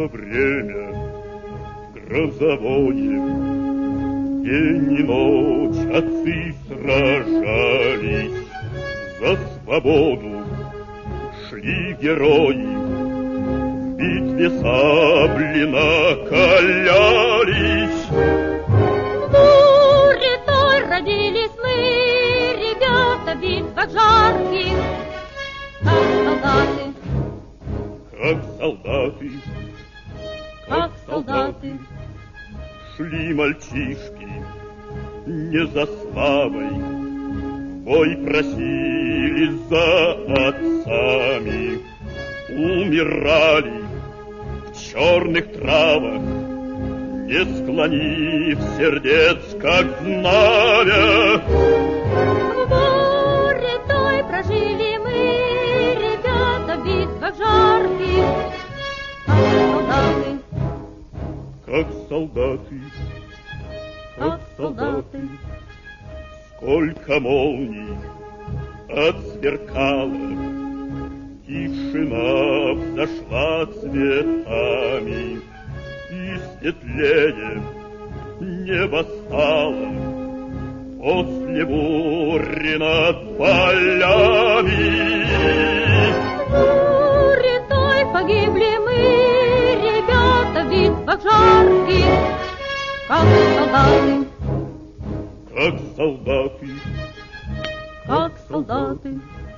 Было время грозовое, день и ночь отцы сражались, за свободу шли герои, в битве сабли накалялись. В буре той родились мы, ребята, в битвах жарких, как солдаты. Как солдаты, Как солдаты. шли мальчишки не за славой, в бой просились за отцами, умирали в черных травах, не склонив сердец, как знамя. В буре той прожили мы, ребята, в битвах жарких, как солдаты. Как солдаты, Как солдаты. сколько молний отсверкало, тишина взошла цветами, и светлее небо стало после бури над полями. В буре той погибли мы, ребята, в битвах жарких, как солдаты. Как солдаты, Как солдаты.